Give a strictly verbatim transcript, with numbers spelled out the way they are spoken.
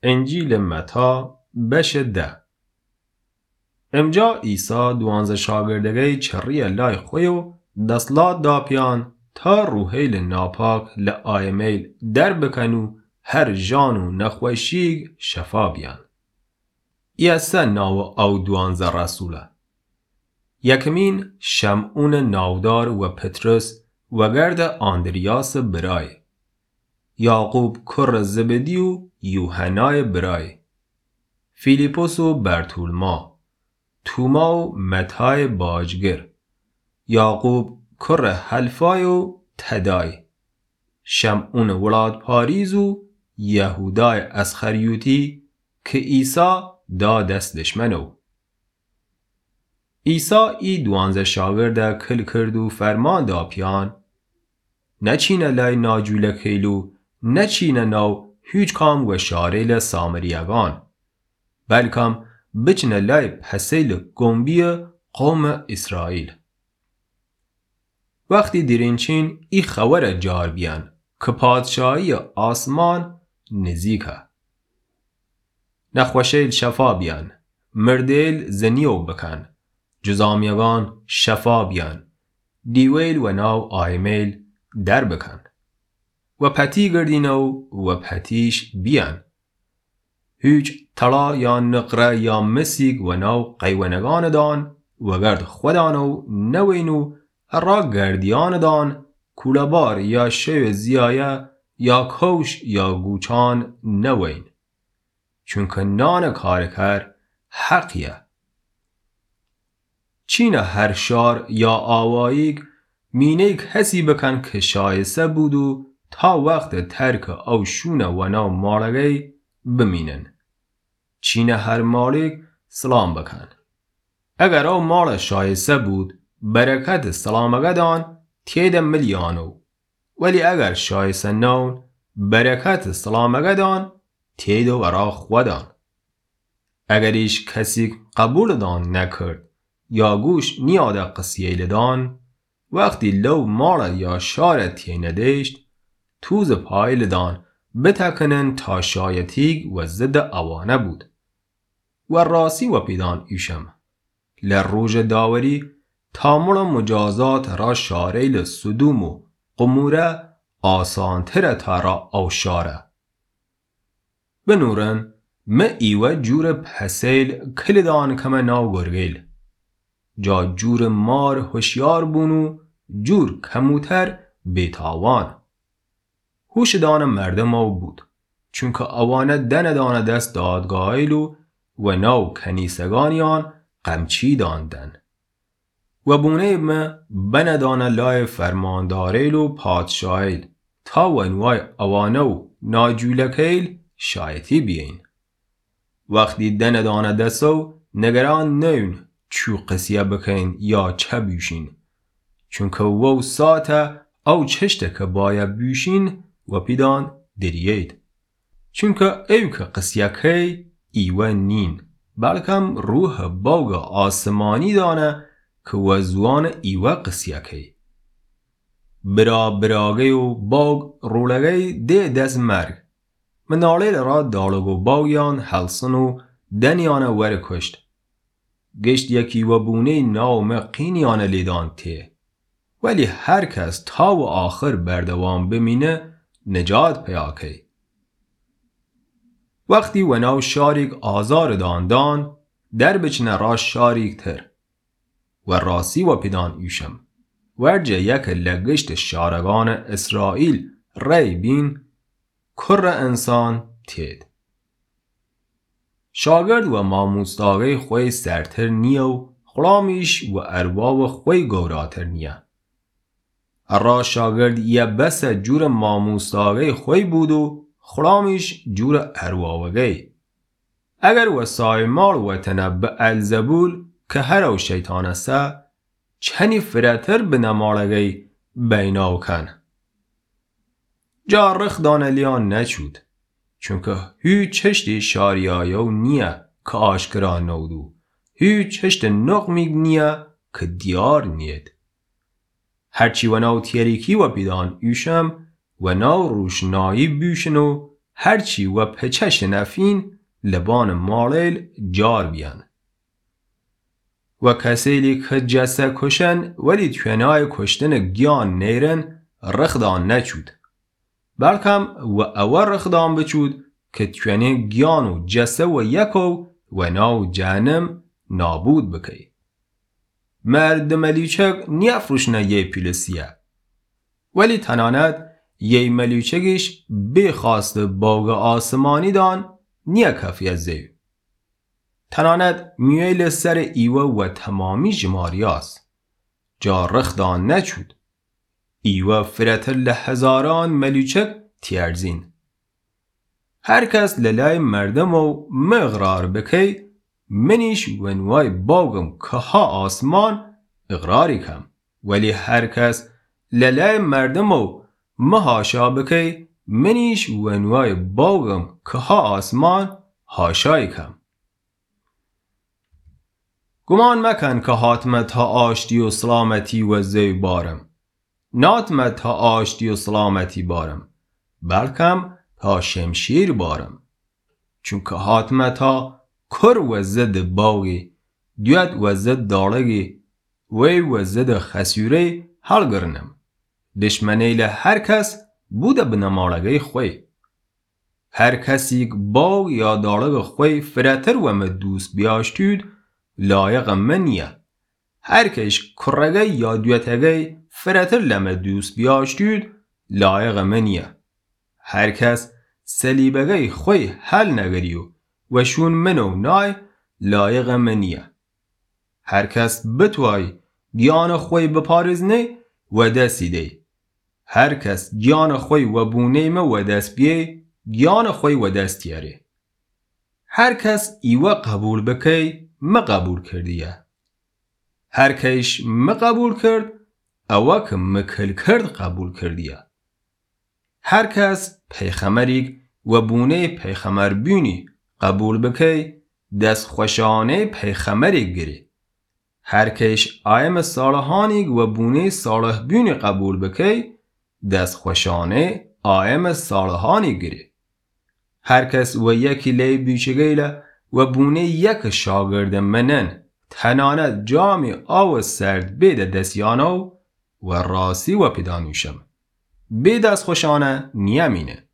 انجیل متی بش ده. امجا عیسی دوانزه شاگردگی چری لای خویو دستلات دا پیان تا روحیل ناپاک لآیمیل در بکنو هر جانو نخوشیگ شفا بیان. ایسا ناو او دوانزه رسوله. یکمین شمعون ناودار و پترس و گرد آندریاس برای. یعقوب کر زبدیو یوحنای برای. فیلیپوس و برتولما. توما و متی باجگر. یعقوب کر حلفای و تدای. شمعون ولاد پاریز و یهودای اسخریوتی که عیسی دا دست دشمنو. عیسی ای دوانزه شاگرده کل کرد و فرمان دا پیان نچینه لای ناجوله کیلو نچینه نو هیچ کام و شاریل سامریگان بلکم بچنه لای پسیل گنبی قوم اسرائیل. وقتی دیرینچین ای خبر جار بیان که پادشاهی آسمان نزیکه. نخوشیل شفا بیان، مردیل زنیو بکن، جزامیگان شفا بیان، دیویل و ناو آیمیل در بکن و پتی گردینو و پتیش بیان. هیچ طلا یا نقره یا مسیگ و ناو قیونگان دان و گرد خودانو نوینو را گردیان دان کولبار یا شو زیایه یا کوش یا گوچان نوین چونکه نان کارکر حقیه. چین هر شار یا آواییگ مینه کسی بکن که شایسته بودو تا وقت ترک او شونه و ناو مالگی بمینن. چین هر مالک سلام بکن. اگر او مال شایسته بود برکت سلامگه دان تید ملیانو ولی اگر شایسته نون برکت سلامگه دان تید ورا خودان. اگر ایش کسی قبول دان نکرد یا گوش نیاد قصیه دان وقتی لو مال یا شار تینه دیشت توز پایل دان بتکنن تا شایتیگ و زد اوانه بود. و راسی و پیدان ایشم لروج داوری تامل مجازات را شاریل صدوم و قموره آسانتر تا را اوشاره. بنورن ما ایوه جور پسیل کلدان کم ناو گرگیل. جا جور مار هوشیار بونو جور کموتر بیتاوان. هوش دان مردم او بود چونکه اوانه دن دان دست دادگاهیلو و ناو کنیسگانیان قمچی داندن. و بونه ما بندان لای فرمانداریل و پادشاهیل تا و انواع اوانو ناجولکیل شایتی بیین. وقتی دن دان دستو نگران نون چو قصیه بکن یا چه بیشین چونکه وو ساته او چشته که باید بیشین و پیدان درید چونکه ایو که قصیه که ایوه نین بلکم روح باگ آسمانی دانه که وزوان ایوه قصیه که برا براغه و باگ رولگه ده دست مرگ منالیل را دالگو باگیان حلسن و دنیان ور کشت گشت یکی و بونه ناوم قینیان لیدان ته ولی هر کس تا و آخر بردوام بمینه نجات پیاکه. وقتی و ناو شاریک آزار داندان در بچنه را شاریک تر و راسی و پیدان ایشم ورجه یک لگشت شارگان اسرائیل ری بین کر انسان تید. شاگرد و ماموستاغی خوی سرتر نیو خلامیش و ارباب خوی گوراتر نیه. را شاگرد یه بس جور ماموستاغی خوی بودو خلامیش جور اروابگی. اگر و سایمال و تنب الزبول که هر او شیطان است چنی فراتر به نمالگی بیناو کن. جا رخ دانلیان نچود چونکه هیچ چشتی شاریایو نیه که آشکرا نودو هیچ چشت نقمیگ نیه که دیار نید. هرچی و ناو تیریکی و پیدان ایشم و ناو روشنایی بیشنو هرچی و پچش نفین لبان مالیل جار بیان. و کسیلی که جسه کشن ولی توینای کشتن گیان نیرن رخدان نچود. بلکم و اول رخدان بچود که توینه گیان و جسه و یکو و ناو جهنم نابود بکی. مرد ملیچک نیافروشنه یه پیلسیه. ولی تناند یه ملیچکش بخواست باغ آسمانی دان نیا کفی از زیو. تناند میویل سر ایوه و تمامی جماریاست. جا رخدان نچود. ایوه فراتر لهزاران ملیچک تیارزین. هر کس للای مردم و مغرار بکی منیش ونوای باغم که ها آسمان اقراری کم. ولی هر کس للای مردم و مهاشا بکی منیش ونوای باغم که ها آسمان هاشای کم. گمان مکن که حاتمه تا آشتی و سلامتی و زی بارم. ناتمه تا آشتی و سلامتی بارم. بلکم تا شمشیر بارم. چونکه حاتمه تا کر و زد باغی دیت و زد دارگی وی و زد خسیوری حل گرنم. دشمنیل هر کس بوده بنمارگی خوی. هر کسی باغ یا دارگ خوی فراتر و مدوس بیاشتود لایق منیه. هر کش کرگی یا دیوتگی فراتر لمدوس بیاشتود لایق منیه. هر کس سلیبگی خوی حل نگریو و شون منو نای لایق منیه. هر کس بتوای گیان خوی بپارزنه و دستی دی. هر کس گیان خوی و بونیمه و دست بیه گیان خوی و دستیاره. هر کس ایوه قبول بکی ما قبول کردیه. هر کش ما قبول کرد اوه که مکل کرد قبول کردیه. هر کس پیخمریک و بونه پیخمر بینی قبول بکی دست خوشانه پیخمریک گری. هر کش آیم صالحانیک و بونه صالح بینی قبول بکی دست خوشانه آیم صالحانی گری. هر کس و یکی لی بیچگیله و بونه یک شاگرد منن تنانت جامی آو سرد بید دستیانو و راسی و پیدانوشم. بید از خوشانه نیامینه.